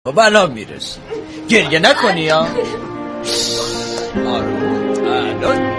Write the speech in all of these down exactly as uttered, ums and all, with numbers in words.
بلا میرسی. گریه نکنی ها. آروم الان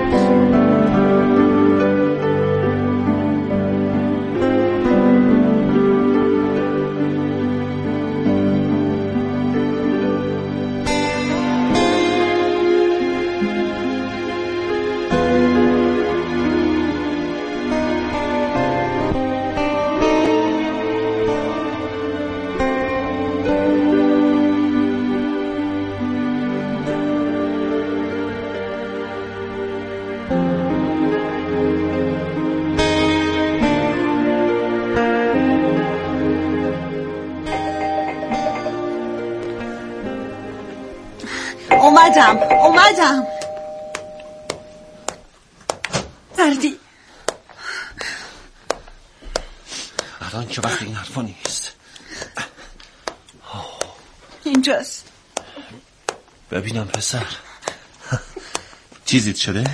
اومدم اومدم فردی الان که وقت این حرفا نیست. اینجاست. ببینم پسر چیزیت شده؟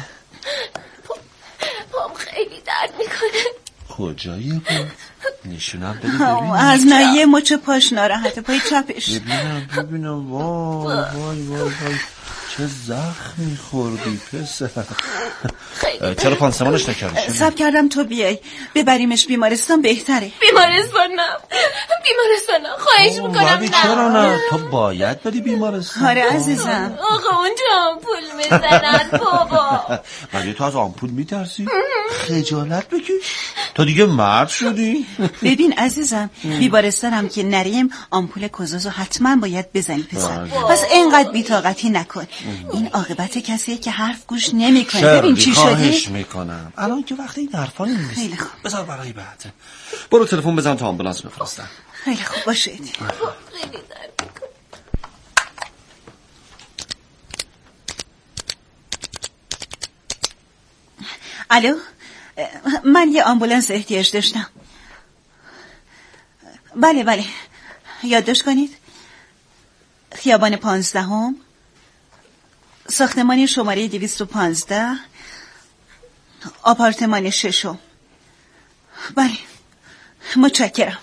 پام خیلی درد میکنه. کجایی بود؟ نشونم بده ببینم. از نایه مچ پاش ناراحته، پای چپش. ببینم ببینم وای وای وای وای چه زخمی خوردی پسر. چرا پانسمانش نکردی؟ سب کردم تو بیای ببریمش بیمارستان بهتره. بیمارستان نه بیمارستان نه خواهش میکنم ولی چرا نه؟ تو باید بری بیمارستان. آره عزیزم. آقا اونجا آمپول میزنن بابا. مگه تو از آمپول میترسی؟ خجالت بکش، تو دیگه مرد شدی. ببین عزیزم بیمارستانم که نریم آمپول کوزازو حتما باید بزنی پسر. پس اینقدر بی‌طاقتی نکن. این عاقبت کسیه که حرف گوش نمیکنه. ببین چی شده. خواهش میکنم الان که وقت این حرفا نیست. خیلی خوب. بذار برای بعد. برو تلفن بزن تا آمبولانس بفرستن. خیلی خوب باشه. خیلی درد میکنه. الو من یه آمبولانس احتیاج داشتم. بله بله یادداشت کنید. خیابان پانزدهم، ساختمان شماره دویست و پانزده، آپارتمان ششم. بله متشکرم.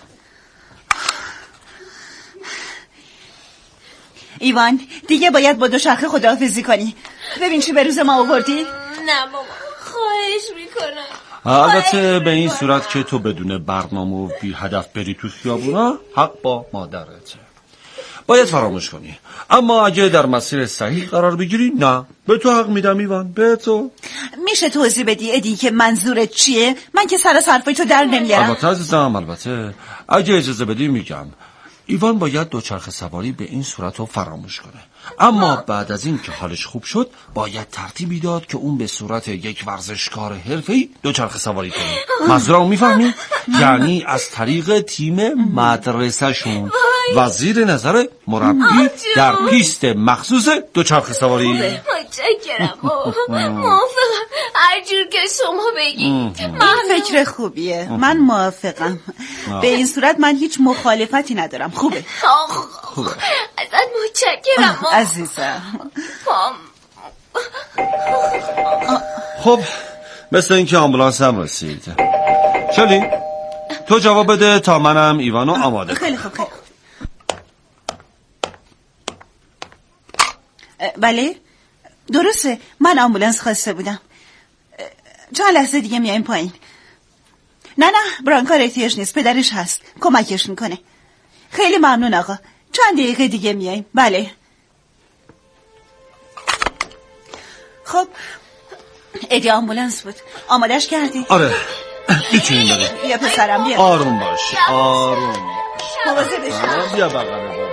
ایوان دیگه باید با دوچرخه خداحافظی کنی. ببین چی به روز ما آوردی. نه ماما خواهش میکنم. البته به این صورت که تو بدون برنامه و بی هدف بری تو خیابونا حق با مادرته، باید فراموش کنی. اما اگه در مسیر صحیح قرار بگیری نه، به تو حق میدم ایوان، به تو. میشه توضیح بدی ادی که منظورت چیه؟ من که سر حرفای تو در نمیارم. البته عزیزم البته اگه اجازه بدی میگم ایوان باید دوچرخه سواری به این صورت رو فراموش کنه، اما بعد از این که حالش خوب شد باید ترتیبی داد که اون به صورت یک ورزشکار حرفه‌ای دوچرخه سواری کنه. منظورمو میفهمی؟ یعنی از طریق تیم مدرسه شون و زیر نظر مربی در پیست مخصوص دوچرخه سواری. متشکرم موافقم هر جور که شما بگی. من فکر خوبیه. من موافقم. به این صورت من هیچ مخالفتی ندارم. خوبه خوبه ازت متشکرم عزیزم. خب مثل اینکه آمبولانس هم رسید. شلی تو جواب بده تا منم ایوانو آماده کنم. خیلی خوب خیلی خوب. بله درسته من آمبولانس خواسته بودم. چند لحظه دیگه میایم پایین. نه نه برانکار احتیاج نیست، پدرش هست کمکش میکنه. خیلی ممنون آقا، چند دقیقه دیگه میایم. بله خب ادی آمبولانس بود، آمادش کردی؟ آره میتونیم بریم. بیا پسرم بیا. آروم باش آروم باش. مواظبش باش. بیا بغل بابا.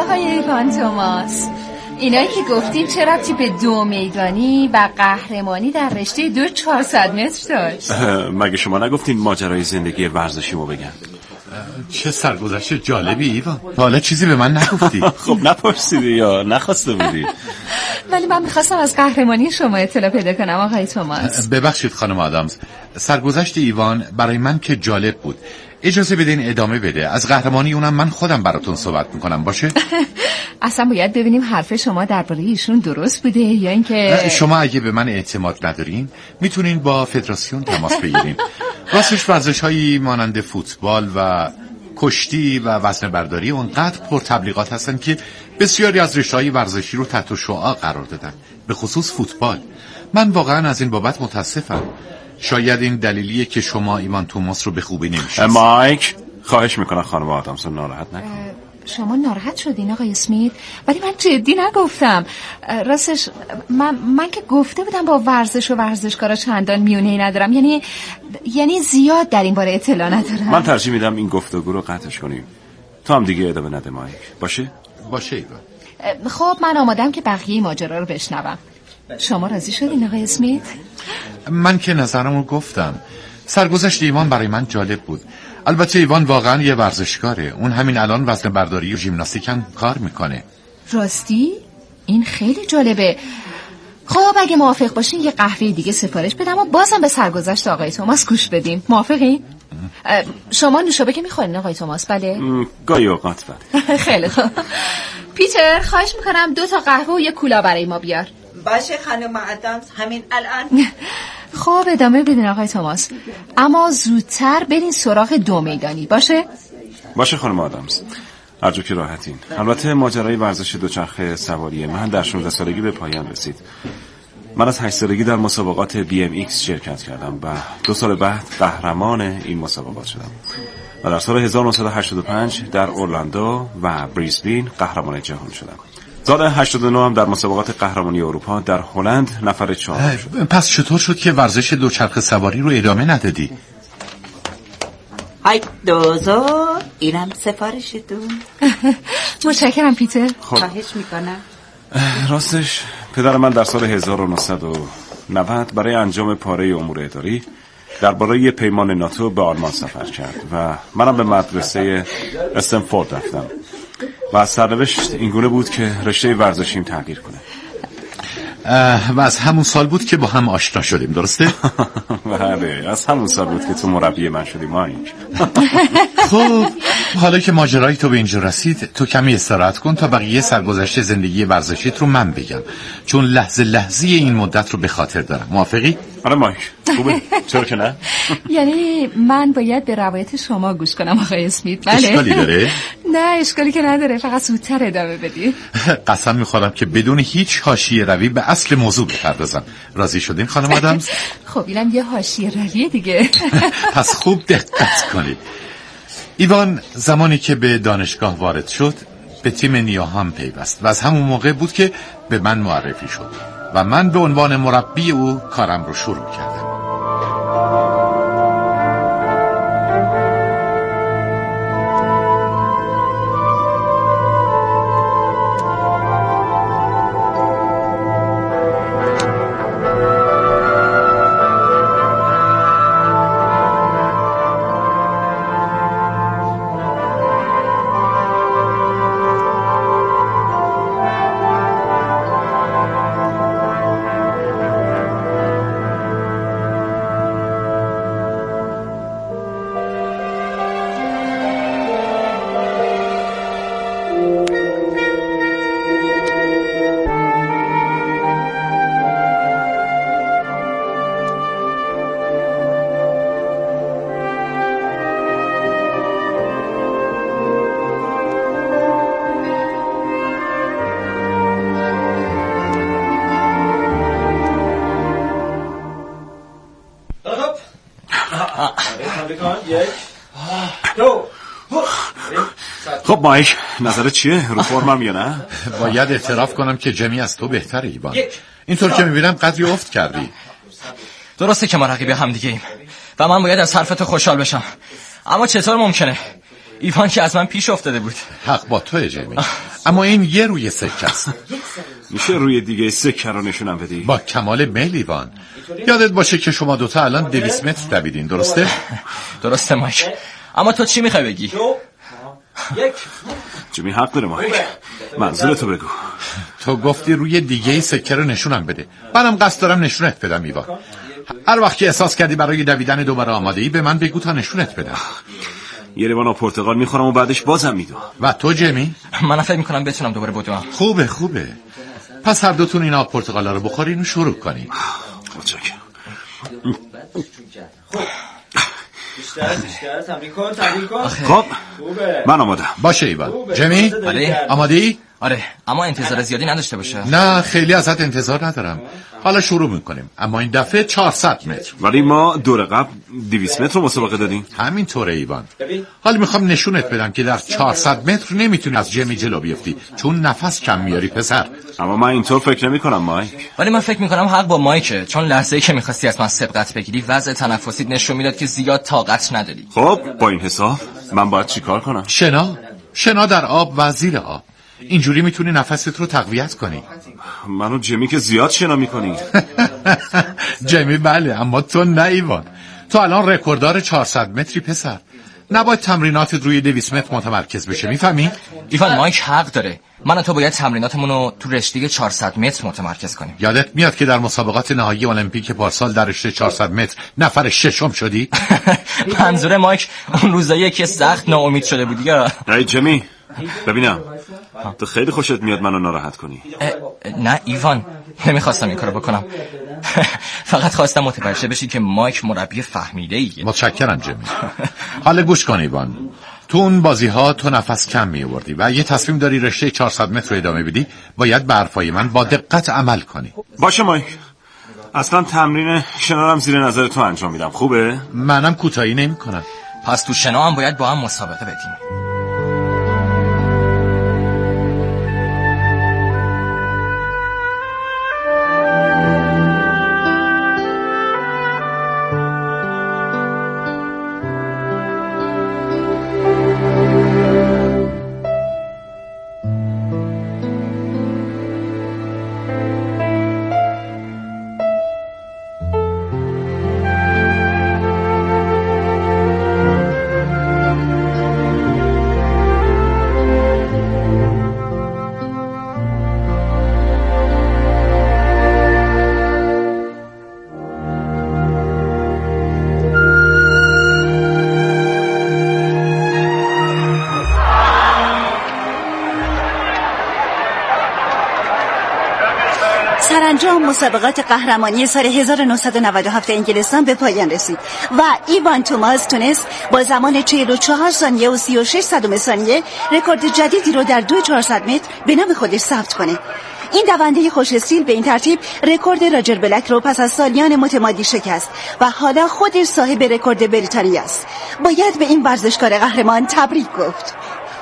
آقای ایوان توماس، اینایی که گفتین چه ربطی به دو میدانی و قهرمانی در رشته دو چهارصد متر داشت؟ مگه شما نگفتین ماجرای زندگی ورزشیمو بگم؟ چه سرگذشت جالبی ایوان، حالا چیزی به من نگفتی. خب نپرسیدی یا نخواسته بودی؟ ولی من میخواستم از قهرمانی شما اطلاع پیدا کنم آقای توماس. ببخشید خانم آدامز، سرگذشت ایوان برای من که جالب بود. اجازه بدین ادامه بده. از قهرمانی اونم من خودم براتون صحبت میکنم، باشه؟ اصلا باید ببینیم حرف شما درباره ایشون درست بوده یا اینکه شما اگه به من اعتماد ندارین میتونین با فدراسیون تماس بگیرین. راستش ورزش‌هایی مانند فوتبال و کشتی و وزنه برداری اونقدر پر تبلیغات هستن که بسیاری از رشته‌های ورزشی رو تحت شعاع قرار دادن، به خصوص فوتبال. من واقعا از این بابت متاسفم. شاید این دلیلیه که شما ایوان توماس رو به خوبی نمی‌شناسید. مایک، خواهش میکنم خانم آدامز ناراحت نکن. شما ناراحت شدین آقای اسمیت، ولی من جدی نگفتم. راستش من من که گفته بودم با ورزش و ورزشکارا چندان میونه‌ای ندارم، یعنی یعنی زیاد در این باره اطلاع ندارم. من ترجیح میدم این گفتگو رو قطعش کنیم. تو هم دیگه ادامه نده مایک، باشه؟ باشه ایوان. خب من آمادم که بقیه ماجرا رو بشنوم. شما راضی شدین آقای اسمیت؟ من که نظرمو گفتم. سرگذشت ایوان برای من جالب بود. البته ایوان واقعا یه ورزشکاره. اون همین الان وزنه برداری و ژیمناستیک هم کار میکنه. راستی؟ این خیلی جالبه. خب اگه موافق باشین یه قهوه دیگه سفارش بدم و بازم به سرگذشت آقای توماس گوش بدیم. موافقین؟ شما نوشابه که میخورین آقای توماس؟ بله؟ گاهی اوقات بله. خیلی خوب. پیتر خواهش میکنم دو تا قهوه و یه کولا برای ما بیار. باشه خانم آدامز، همین الان. خب ادامه بدین آقای توماس، اما زودتر برین سراغ دو میدانی، باشه؟ باشه خانم آدامز، هر جا که راحتین. البته ماجرای ورزش دوچرخه سواری من در شانزده سالگی به پایان رسید. من از هشت سالگی در مسابقات بی ام ایکس شرکت کردم و دو سال بعد قهرمان این مسابقات شدم و در سال هزار و نهصد و هشتاد و پنج در اورلاندو و بریسبین قهرمان جهان شدم. سال هشتاد و نه هم در مسابقات قهرمانی اروپا در هلند نفر چهارم شدم. پس چطور شد که ورزش دوچرخه سواری رو ادامه ندادی؟ های دوزو، اینم سفارشتون. متشکرم پیتر. خواهش میکنم. راستش پدر من در سال هزار و نهصد و نود برای انجام پاره امور اداری درباره یه پیمان ناتو به آلمان سفر کرد و منم به مدرسه استنفورد رفتم و سرنوشت اینگونه بود که رشته ورزشیم تغییر کنه. و از همون سال بود که با هم آشنا شدیم، درسته؟ بله، از همون سال بود که تو مربی من شدی مایک. خب حالا که ماجرای تو به اینجا رسید، تو کمی استراحت کن تا بقیه سرگذشت زندگی ورزشیت رو من بگم، چون لحظه لحظه این مدت رو به خاطر دارم. موافقی؟ آره مایک، خوبه؟ چرا که نه؟ یعنی من باید به روایت شما گوش کنم آقای اسمیت؟ بله. اشکالی داره؟ نه اشکالی که نداره، فقط زودتر ادامه بدی. قسم میخورم که بدون هیچ حاشیه روی به اصل موضوع بپردازم. راضی شدین خانم آدامز؟ خب اینم یه حاشیه روی دیگه. پس خوب دقت کنید. ایوان زمانی که به دانشگاه وارد شد به تیم نیاهام پیوست و از همون موقع بود که به من معرفی شد و من به عنوان مربی او کارم رو شروع کردم. خب مایک، نظرت چیه؟ رو فرمم یا نه؟ باید اعتراف کنم که جمی از تو بهتره ایوان. اینطور که میبینم قدری افت کردی. درسته که ما رقیب هم دیگه ایم و من باید از حرفت خوشحال بشم، اما چطور ممکنه؟ ایوان که از من پیش افتاده بود. حق با توه جیمی، اما این یه روی سکه است. میشه روی دیگه سکه رو نشونم بدی؟ با کمال میل ایوان. یادت باشه که شما دوتا الان دویست متر دویدین، درسته؟ درسته مایک، اما تو چی میخوای بگی؟ جیمی حق داره مایک، منظورتو بگو. تو گفتی روی دیگه سکه رو نشونم بده، منم قصد دارم نشونت بدم ایوان. هر وقت که احساس کردی برای دویدن دوباره آماده ای به من بگو تا نشونت بدم. یه لیوان آب پرتقال میخورم و بعدش بازم میدو. و تو جیمی؟ من فکر میکنم بتونم دوباره بدوم. خوبه خوبه، پس هر دوتون این آب پرتقالا رو بخورین و شروع کنین. متشکرم. بیشتر بیشتر تمرین کن تمرین کن. خب من آمادم. باشه ایوان. جیمی؟ آره. آماده ای؟ آره، اما انتظار زیادی نداشته باشه. نه خیلی ازت انتظار ندارم. حالا شروع میکنیم، اما این دفعه چهارصد متر. ولی ما دور قبل دویست متر رو مسابقه دادیم. همین طوره ایوان. حالا میخوام نشونت بدم که در چهارصد متر نمیتونی از جیمی جلو بیفتی، چون نفس کم میاری پسر. اما من اینطور فکر نمی کنم مایک. ولی من فکر میکنم حق با مایکه، چون لحظه‌ای که میخواستی از من سبقت بگیری وضع تنفسیت نشون میداد که زیاد طاقت نداری. خب با این حساب من باید چیکار کنم؟ شنا شنا در آب و زیر آب، اینجوری میتونی نفست رو تقویت کنی. منو جیمی که زیاد شنا میکنی. جیمی بله، اما تو نه ایوان. تو الان رکورددار چهارصد متری پسر، نباید تمریناتت روی دویست متر متمرکز بشه، میفهمی؟ ایوان مایک حق داره، من و تو باید تمریناتمون رو تو رشته چهارصد متر متمرکز کنیم. یادت میاد که در مسابقات نهایی المپیک پارسال در رشته چهارصد متر نفر ششم شدی؟ منظور مایک اون روزاییه که سخت ناامید شده بودی یا؟ ای جیمی ببینم، تو خیلی خوشت میاد منو ناراحت کنی. نه ایوان، نمیخواستم این کارو بکنم. فقط خواستم متوجه بشی که مایک مربی فهمیده ایه. متشکرم جیمی. حالا گوش کن ایوان، تو اون بازی ها تو نفس کم می آوردی و یه تصمیم داری رشته چهارصد متر رو ادامه بدی، باید به حرفای من با دقت عمل کنی. باشه مایک، اصلا تمرین شنارم زیر نظر تو انجام میدم، خوبه؟ منم کوتاهی نمی کنم. پس تو شنا هم باید با هم مسابقه بدیم. سرانجام مسابقات قهرمانی سال هزار و نهصد و نود و هفت انگلستان به پایان رسید و ایوان توماس تونست با زمان چهل و چهار ثانیه و سی و شش صدم ثانیه رکورد جدیدی رو در دو چهارصد متر به نام خودش ثبت کنه. این دونده خوش استیل به این ترتیب رکورد راجر بلک رو پس از سالیان متمادی شکست و حالا خودش صاحب رکورد بریتانیا است. باید به این ورزشکار قهرمان تبریک گفت.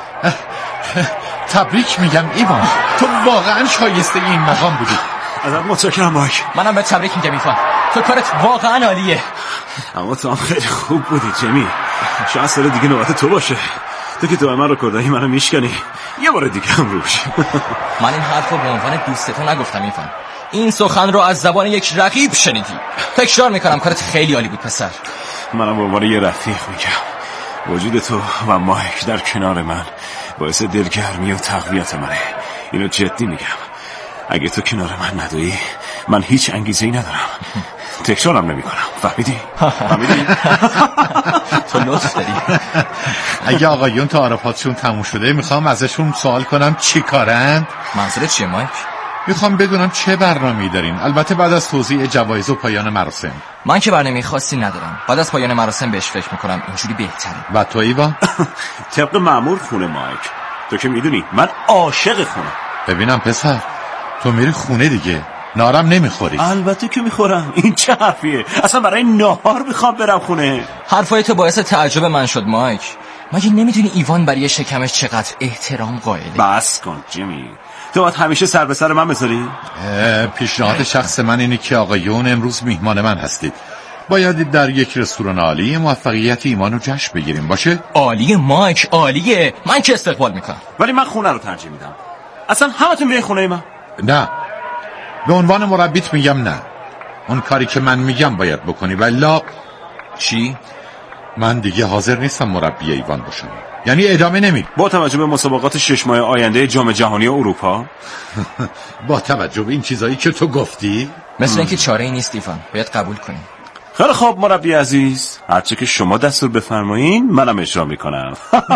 تبریک میگم ایوان، تو واقعا شایسته این مقام بودی. ازت متشکرم مایک. منم به تبریک میگم ایوان، تو کارت واقعا عالیه. اما تو هم خیلی خوب بودی جیمی. شاید سال دیگه نوبت تو باشه، تو که تو من رکوردای منو میشکنی، یه بار دیگه هم روش. من این حرفو به عنوان دوستتو نگفتم ایوان، این سخن رو از زبان یک رقیب شنیدی. تکرار میکنم کارت خیلی عالی بود پسر. منم به عنوان یه رفیق میگم وجود تو و مایک در کنار من باعث دلگرمی و تقویت منه. اینو جدی میگم، اگه تو کنار من نداری من هیچ انگیزه‌ای ندارم. تکرارم نمی کنم، فهمیدی؟ فهمیدی؟ تو لطف داری. اگه آقایون تعارفاتشون تموم شده میخوام ازشون سوال کنم چی کارن؟ منظورت چیه مایک؟ میخوام بدونم چه برنامه‌ای دارین، البته بعد از توزیع جوایز و پایان مراسم. من که برنامه خاصی ندارم، بعد از پایان مراسم بهش فکر میکنم، اینجوری بهتره. و تو ایوان؟ طبق معمول خونه مایک، تو که میدونی من عاشق خونه. ببینم پسر، تو میری خونه دیگه، نارم نمیخوری؟ البته که میخورم، این چه حرفیه؟ اصلا برای نهار میخوام برم خونه. حرفای تو باعث تعجب من شد مایک. مگه نمیدونی ایوان برای شکمش چقدر احترام قائله؟ بس کن جیمی، تو باید همیشه سر به سر من بذاری؟ پیشنهاد شخص من اینه که آقایون امروز میهمان من هستید باید در یک رستوران عالی موفقیت ایمان رو جشن بگیریم. باشه؟ عالیه مایک، عالیه. من که استقبال میکنم. ولی من خونه رو ترجیح میدم. اصلا همتون بیاین خونه من. نه، به عنوان مربیت میگم نه. اون کاری که من میگم باید بکنی. ولی چی؟ من دیگه حاضر نیستم مربی ایوان باشم. یعنی ادامه نمیدم. با توجه به مسابقات شش ماه آینده جام جهانی اروپا با توجه به این چیزایی که تو گفتی مثل اینکه چاره ای نیست ایوان، باید قبول کنیم. خیلی خوب مربی عزیز، هرچه که شما دستور بفرمایین منم اجرا میکنم.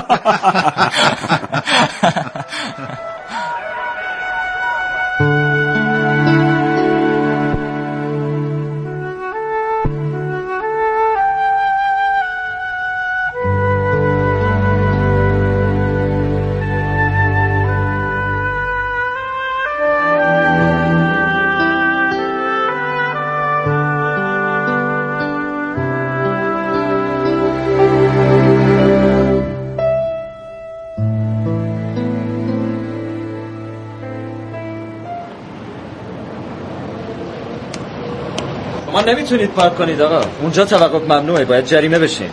شما نمیتونید پارک کنید آقا، اونجا توقف ممنوعه، باید جریمه بشین.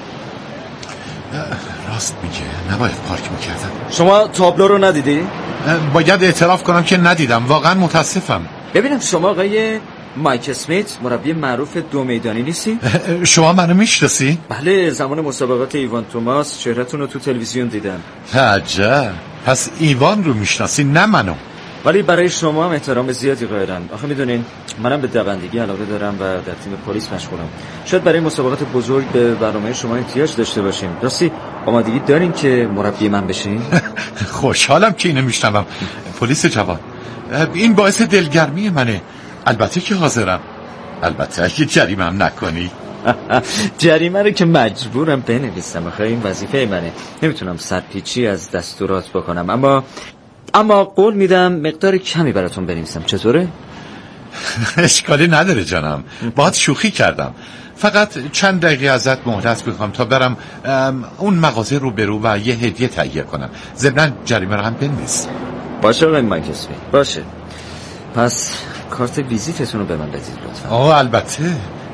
راست میگه، نباید پارک میکردم. شما تابلو رو ندیدی؟ باید اعتراف کنم که ندیدم، واقعا متاسفم. ببینم شما آقای مایک اسمیت، مربی معروف دو میدانی نیستی؟ شما منو میشناسی؟ بله، زمان مسابقات ایوان توماس چهرهتون رو تو تلویزیون دیدم. عجب، پس ایوان رو میشناسی نه منو. ولی برای شما هم احترام زیادی قائلم. آخه میدونین منم به دوندگی علاقه دارم و در تیم پلیس مشغولم. شاید برای مسابقات بزرگ به برنامه شما احتیاج داشته باشیم. راستی آمادگی دارین که مربی من بشین؟ خوشحالم که اینو میشنوم. پلیس جوان، این باعث دلگرمی منه. البته که حاضرم، البته اگه جریمه هم نکنی. جریمه رو که مجبورم بنویسم، آخه این وظیفه منه. نمیتونم سرپیچی از دستورات بکنم، اما اما قول میدم مقدار کمی براتون بنویسم. چطوره؟ اشکالی نداره جانم، باهات شوخی کردم. فقط چند دقیقه ازت مهلت میخوام تا برم اون مغازه رو برو و یه هدیه تهیه کنم. ضمناً جریمه رو هم بنویس. باشه آقای مایک اسمیت، باشه. پس کارت ویزیتتون رو به من بدید لطفا. آه البته.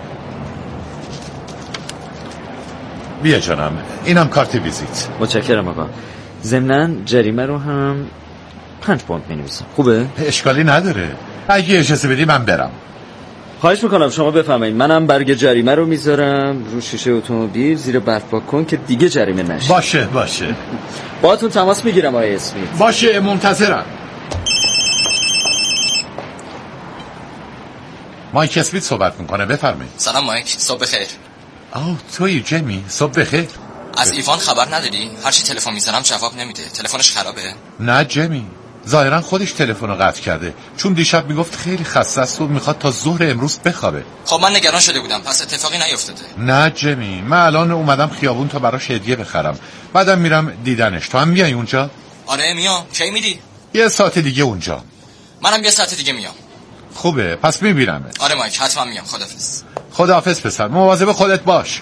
بیا جانم، اینم کارت ویزیت. متشکرم آقا. ضمناً جریمه رو هم پنج پوند می‌نویسم. خوبه؟ اشکالی نداره. اگه اجازه بدی من برم. خواهش میکنم شما بفرمایید. منم برگ جریمه رو میذارم رو شیشه اتومبیل زیر برف پاک کن که دیگه جریمه نشه. باشه باشه. باهاتون تماس میگیرم آقای اسمیت. باشه، منتظرم. مایک اسمیت صحبت میکنه، بفرمایید. سلام مایک، صبح بخیر. آه توی جمی، صبح بخیر. از ایوان خبر نداری؟ هرچی تلفن میزنم جواب نمیده. تلفنش خرابه؟ نه جمی، ظاهرا خودش تلفن رو قطع کرده، چون دیشب میگفت خیلی خسته است و میخواد تا ظهر امروز بخوابه. خب من نگران شده بودم، پس اتفاقی نیفتاده؟ نه جمی، من الان اومدم خیابون تا براش هدیه بخرم، بعدم میرم دیدنش. تو هم میای اونجا؟ آره میام. کی میدی؟ یه ساعت دیگه اونجا. منم یه ساعت دیگه میام. خوبه، پس میبینمت. آره مایک، حتما میام. خداحافظ. خداحافظ پسر، مواظب خودت باش.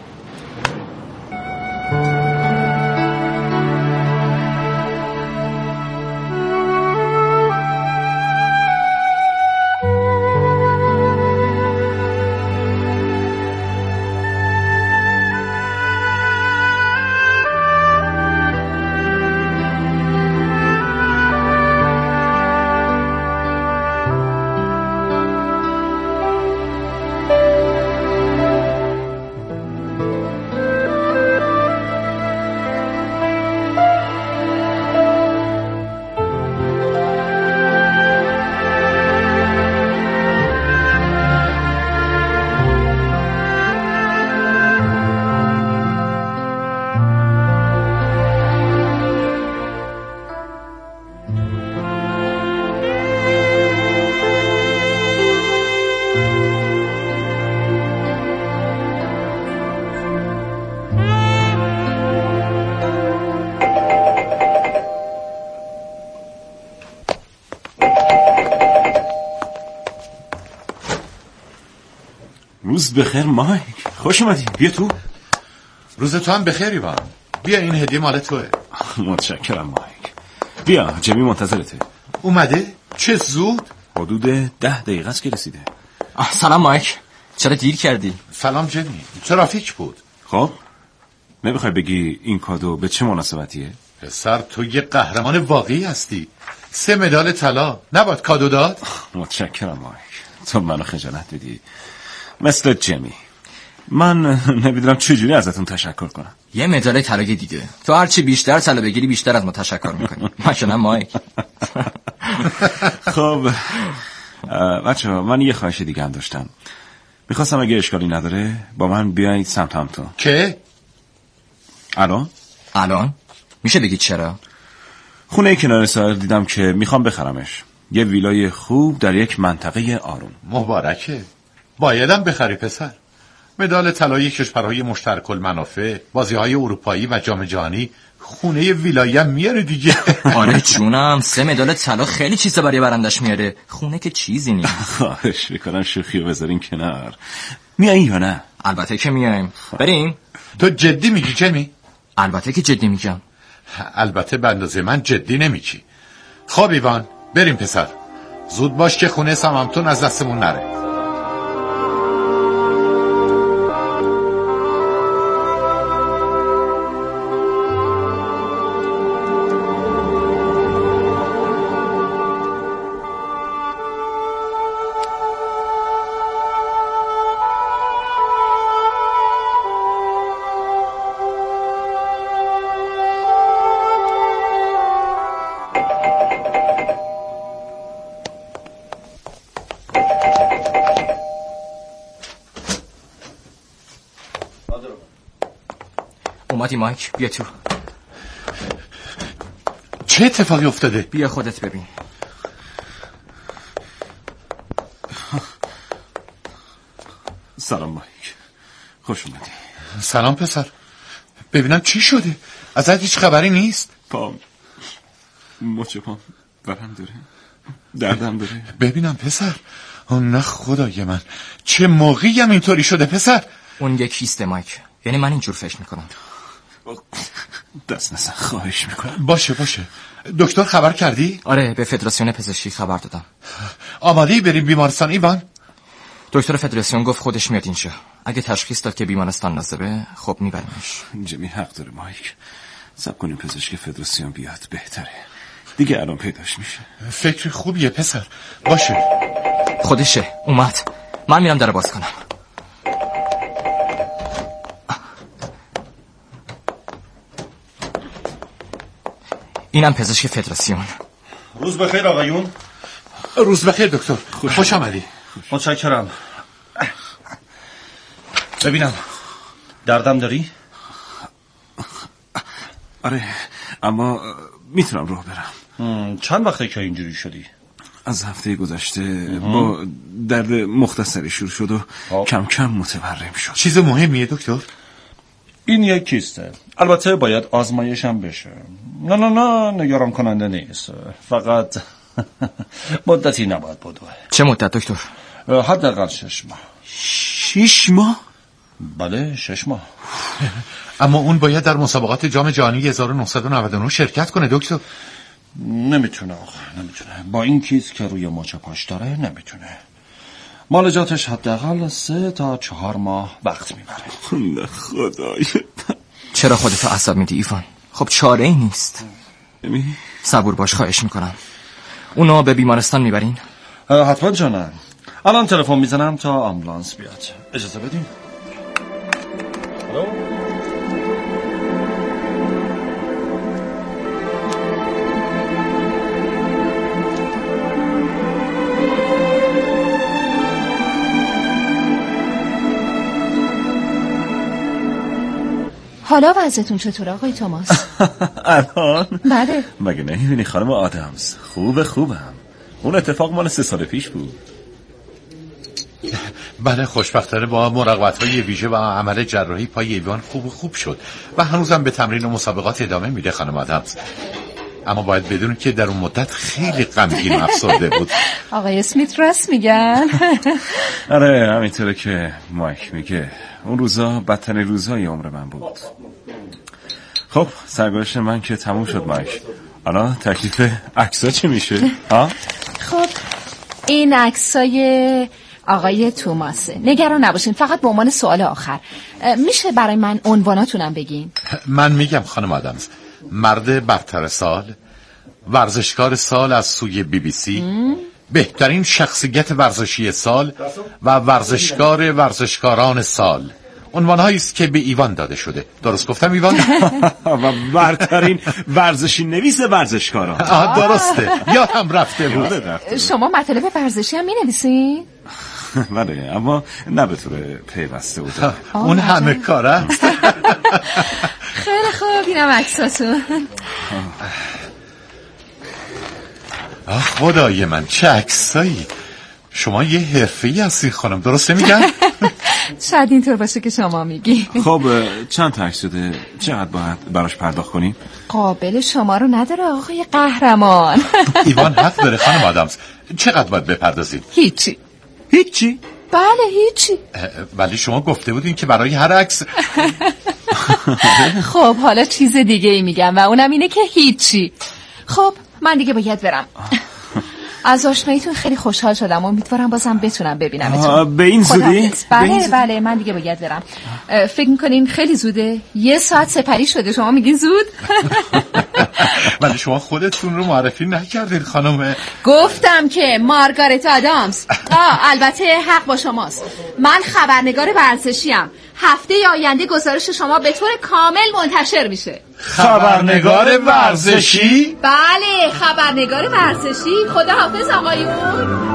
روز بخیر مایک، خوش اومدی. بیا تو. روز تو هم بخیر ایوان. بیا این هدیه مال توه. متشکرم مایک. بیا، جمی منتظرته. اومده؟ چه زود؟ حدود ده دقیقه است که رسیده. سلام مایک. چرا دیر کردی؟ سلام جمی، ترافیک بود. خب نمیخوای بگی این کادو به چه مناسبتیه؟ پسر تو یه قهرمان واقعی هستی. سه مدال طلا نباید کادو داد؟ متشکرم مایک، تو منو خجالت بدی مثل جمی. من نمیدونم چجوری ازتون تشکر کنم. یه مدال طلای دیگه، تو هرچی بیشتر طلا بگیری بیشتر از ما تشکر میکنی. مثلا مایک. خب بچه ها، من یه خواهش دیگه هم داشتم. میخواستم اگه اشکالی نداره با من بیایید سمت همتون. که؟ الان؟ الان؟ میشه بگید چرا؟ خونه کنار ساحل دیدم که میخوام بخرمش. یه ویلای خوب در یک منطقه آروم. مبارکه. بایدم بخری پسر. مدال طلای کشورهای مشترک المنافع، بازی‌های اروپایی و جام جهانی، خونه ویلایی هم میاره دیگه. آره جونم، سه مدال طلا خیلی چیزا برای برندش میاره. خونه که چیزی نیست. خواهش میکنم شوخیو بذارین کنار. میایین یا نه؟ البته که میایم. بریم. تو جدی میگی جمی؟ البته که جدی میگم. البته به اندازه من جدی نمیگی. خب ایوان بریم پسر، زود باش که خونه ساممتون از دستمون نره. اومدی مایک، بیا تو. چه اتفاقی افتاده؟ بیا خودت ببین. سلام مایک، خوش اومدی. سلام پسر، ببینم چی شده؟ ازت هیچ خبری نیست؟ پام مچ پام برم داره، دردم داره. ببینم پسر. نه خدای من، چه موقعی هم اینطوری شده پسر؟ اون یکیسته مایک، یعنی من اینجور فکر میکنم. دست نزن خواهش میکنم. باشه باشه. دکتر خبر کردی؟ آره، به فدراسیون پزشکی خبر دادم. آماده‌ای بریم بیمارستان ایوان؟ دکتر فدراسیون گفت خودش میاد اینجا. اگه تشخیص داد که بیمارستان لازمه خب میبریمش. جمی حق داره مایک، صبر کنیم پزشک فدراسیون بیاد بهتره. دیگه الان پیداش میشه. فکر خوبیه پسر. باشه. خودشه، اومد. من میرم در باز کنم. اینم پزشک فدراسیون. روز بخیر آقایون. روز بخیر دکتر. خوش, خوش آمدی. متشکرم. ببینم دردم داری؟ آره، اما میتونم راه برم. چند وقته که اینجوری شدی؟ از هفته گذشته با درد مختصری شروع شد و آه. کم کم متورم شد. چیز مهمیه دکتر؟ این یک کیسته، البته باید آزمایش هم بشه. نه نه نه نگران کننده نیست، فقط مدتی نباید بدوه. چه مدت دکتر؟ حداقل شش ماه. شش ماه؟ بله شش ماه. اما اون باید در مسابقات جام جهانی هزار و نهصد و نود و نه شرکت کنه دکتر. نمیتونه آقا، نمیتونه. با این کیس که روی مچ پاش داره نمیتونه. مالجاتش حداقل سه تا چهار ماه وقت میبره. خدای. چرا خودتو عصب میدی ایوان؟ خب چاره ای نیست. صبور باش خواهش میکنم. اونو به بیمارستان میبرین؟ حتما جانم. الان تلفن میزنم تا آمبولانس بیاد. اجازه بدین. الو. حالا وضعتون چطور آقای توماس؟ الان؟ بله. مگه نمیبینی خانم آدمز؟ خوبه خوبم. اون اتفاق مال سه سال پیش بود. بله خوشبختانه با مراقبت‌های ویژه و عمل جراحی پای ایوان خوب خوب شد و هنوزم به تمرین و مسابقات ادامه میده خانم آدمز. اما باید بدونید که در اون مدت خیلی غمگین و افسرده بود. آقای اسمیت راست میگن؟ آره همینطوره که مایک میگه. اون روزا بدترین روزای عمر من بود. خب سرگذشت من که تموم شد مایک. الان تکلیف عکس‌ها چی میشه؟ ها؟ خب این عکسای آقای توماسه. نگران نباشین، فقط به عنوان سوال آخر میشه برای من عنواناتونم بگین؟ من میگم خانم آدمز. مرد برتر سال، ورزشکار سال از سوی بی بی سی، بهترین شخصیت ورزشی سال و ورزشکار ورزشکاران سال. عنوان‌هایی است که به ایوان داده شده. درست گفتم ایوان؟ و برترین ورزشی نویس ورزشکاران. آه درسته، یا هم رفته بود. شما مطالب ورزشی هم می‌نویسین؟ بله، اما نه به طور پیوسته بود. اون همه کار است. خیلی خوب، اینم عکساتون. آه خدای من، چه عکسایی. شما یه حرفه‌ای هستی خانم، درسته میگم؟ شاید اینطور باشه که شما میگی. خب چند تا عکس شده؟ چقدر باید براش پرداخت کنیم؟ قابل شما رو نداره آقای قهرمان. ایوان حق داره خانم آدمز. چقدر باید بپردازید؟ هیچی. هیچی؟ بله هیچی. ولی شما گفته بودین که برای هر عکس. خب حالا چیز دیگه ای میگم و اونم اینه که هیچی. خب من دیگه باید برم. از آشناییتون خیلی خوشحال شدم. امیدوارم بازم بتونم ببینمتون. به این زودی؟ بله بله من دیگه باید برم. فکر میکنین خیلی زوده؟ یه ساعت سپری شده، شما میگین زود؟ ولی شما خودتون رو معرفی نکردید خانم. گفتم که مارگارت آدامز. آه البته حق با شماست. من خبرنگار ورزشیم. هفته آینده گزارش شما به طور کامل منتشر میشه. خبرنگار ورزشی؟ بله خبرنگار ورزشی. خدا حافظ آقایون.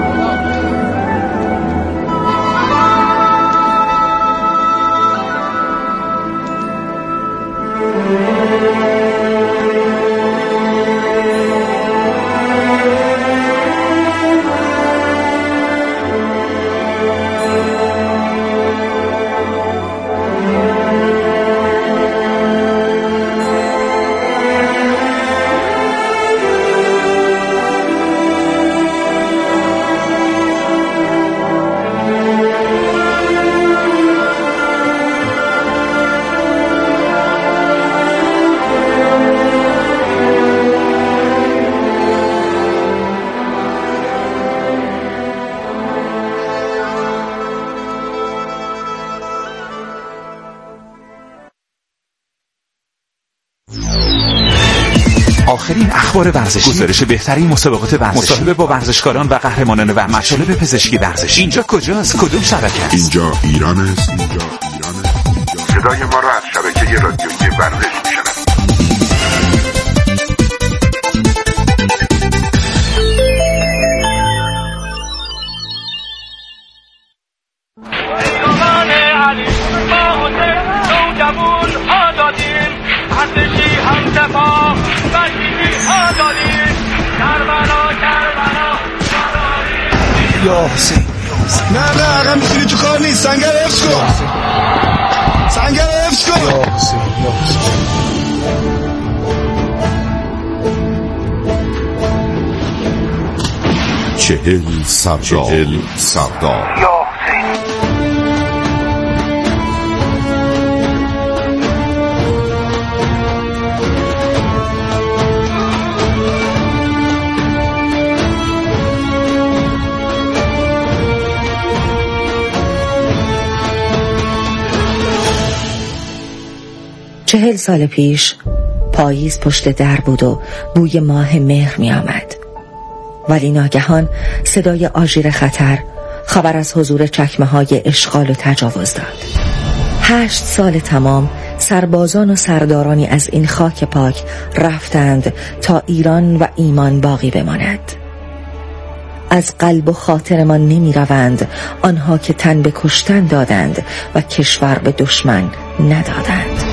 آخرین اخبار ورزشی، گزارش بهترین مسابقات ورزشی، مصاحبه با ورزشکاران و قهرمانان ورزشی، مطالب پزشکی ورزشی. اینجا کجاست؟ کدوم شبکه است؟ اینجا ایران است. اینجا ایران است. صدای ما را از شبکه رادیویی ورزش میشنوید. یا حسین نه نه آقا میتونی تو کار نیست. سنگر حفظ کن، سنگر حفظ کن. یا حسین یا حسین چهل سردار چهل سردار یا حسین. چهل سال پیش پاییز پشت در بود و بوی ماه مهر می آمد. ولی ناگهان صدای آژیر خطر خبر از حضور چکمه های اشغال و تجاوز داد. هشت سال تمام سربازان و سردارانی از این خاک پاک رفتند تا ایران و ایمان باقی بماند. از قلب و خاطرمان نمی روند آنها که تن به کشتن دادند و کشور به دشمن ندادند.